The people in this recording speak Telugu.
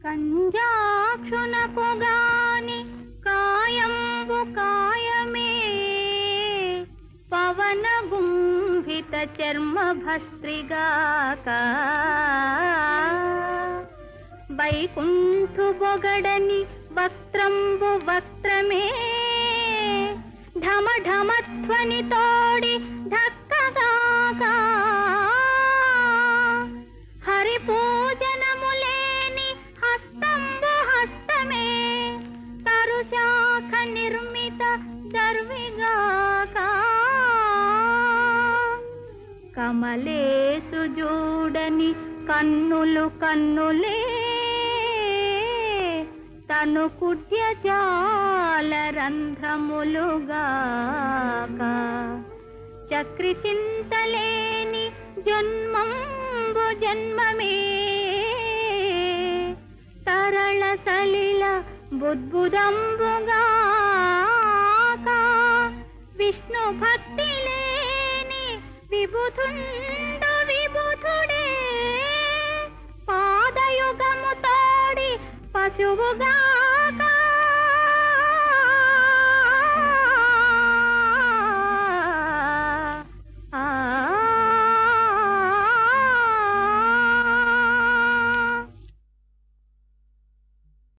కంజాక్షునకు గాని కాయంబు కాయమే, పవన గుంభిత చర్మ భస్త్రిగాక. వైకుంఠు బొగడని వస్త్రంబు వస్త్రమే, ఢమ ఢమధ్వని తోడి ధక్కగాక. హరి పూజనములేని హస్తంబు హస్తమే, తరుశాఖ నిర్మిత దర్విగాక. కమలేసు జూడని కన్నులు కన్నులే, తను కుడ్యజాల రంధ్రములుగాక. చక్రి చింతలేని జన్మంబు జన్మమే, తరళ సలిల బుద్బుదంబుగాక. విష్ణు భక్తి లేని విబుధుండు విబుధుడే, పాదయుగము తోడి పశువుగా